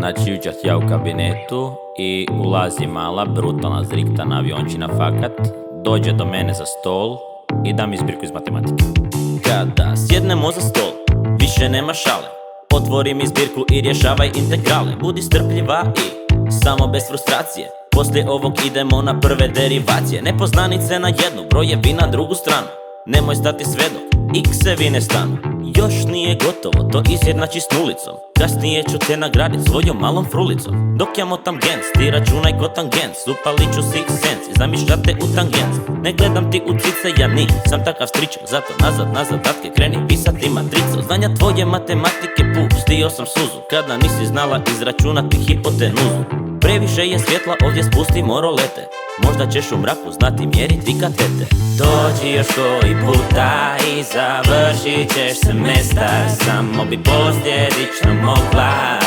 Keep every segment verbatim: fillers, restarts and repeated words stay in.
Znači jučer ja u kabinetu i ulazi mala, brutalna zriktana aviončina fakat. Dođe do mene za stol i da mi zbirku iz matematike. Kada sjednemo za stol, više nema šale. Otvori mi zbirku i rješavaj integrale. Budi strpljiva i samo bez frustracije. Poslije ovog idemo na prve derivacije. Nepoznanice na jednu, brojevi na drugu stranu. Nemoj stati sve dok x-evi ne stanu. Još nije gotovo, to izjednači s nulicom. Kasnije ću te nagradit svojom malom frulicom. Dok ja motam gens, ti računaj ko tangens. Upalit ću six sense i zamišljate u tangens. Ne gledam ti u cice, ja ni sam takav stričak. Zato nazad, na zadatke kreni pisati matricu. Znanja tvoje matematike pustio sam suzu kada nisi znala izračunati hipotenuzu. Previše je svjetla, ovdje spustimo rolete. Možda ćeš u mraku znati mjeriti katete. Dođi još koji puta i završit ćeš semestar. Samo bi posljedično mogla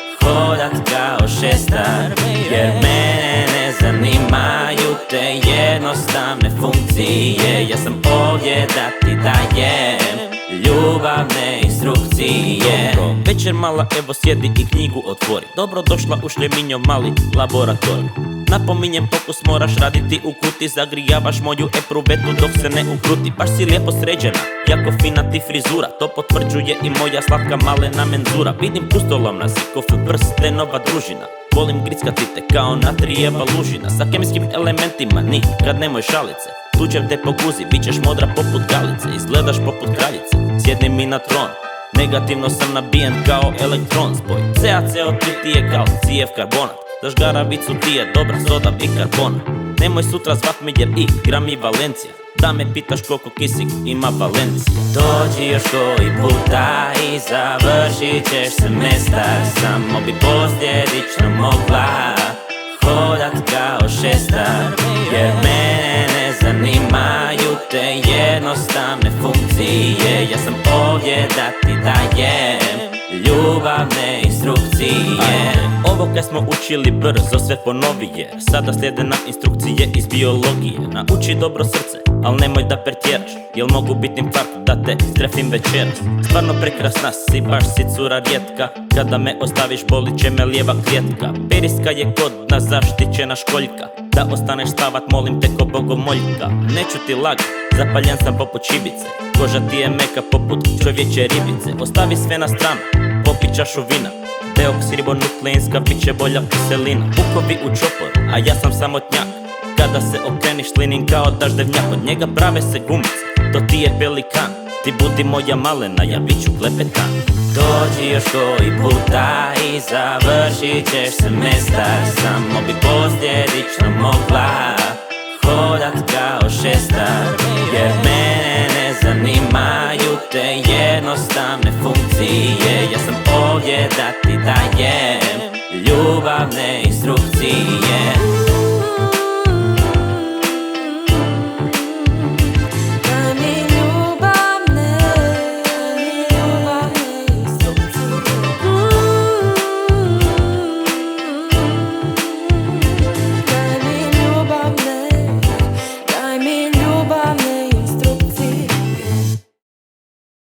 hodat kao šestar. Jer mene ne zanimaju te jednostavne funkcije. Ja sam ovdje da ti dajem ljubavne instrukcije. Dobro, večer mala, evo sjedi i knjigu otvori. Dobro došla u šljeminjo mali laboratorij. Napominjem, pokus moraš raditi u kuti. Zagrijavaš moju epruvetu dok se ne ukruti. Baš si lijepo sređena, jako fina ti frizura. To potvrđuje i moja slatka malena menzura. Vidim pustolovna si, ko film prstenova družina. Volim grickati te kao natrijeva lužina. Sa kemijskim elementima nikad nemoj šalice. Tuđem te poguzi, bit ćeš modra poput galice. Izgledaš poput kraljice, sjedni mi na tron. Negativno sam nabijen kao elektron. Spoj C a C O tri ti je kalcijev karbonat. Za žgaravicu ti je dobra soda bikarbona. Nemoj sutra zvat me jer igra mi Valencija. Da me pitaš koliko kisik ima Valencija. Dođi još koji puta i završit ćeš semestar. Samo bi posljedično mogla hodat kao šestar. Jer mene ne zanimaju te jednostavne funkcije. Ja sam ovdje da ti dajem ljubavne instrukcije. Ovo kaj smo učili brzo sve ponovi jer sada slijede nam instrukcije iz biologije. Nauči dobro srce, al nemoj da pretjeraš, jel mogu bit infarkt da te strefim večeras. Stvarno prekrasna si, baš si cura rijetka. Kada me ostaviš bolit će me lijeva klijetka. Periska je kod nas zaštićena školjka. Da ostaneš spavat molim te ko bogomoljka. Neću ti lagat, zapaljen sam poput šibice. Koža ti je meka poput čovječe ribice. Ostavi sve na stranu, popi čašu vina. Deoksiribonukleinska bit će bolja kiselina. Bukovi u čoporu, a ja sam samotnjak. Kada se okreniš linim kao daždevnjak. Od njega prave se gumice, to ti je pelikan. Ti budi moja malena, ja bit ću klepetan. Dođi još koji puta i završit ćeš semestar. Samo bi posljedično mogla hodat kao šestar. Jer mene ne zanimaju te jednostavne funkcije. Ja sam ovdje da ti dajem ljubavne instrukcije.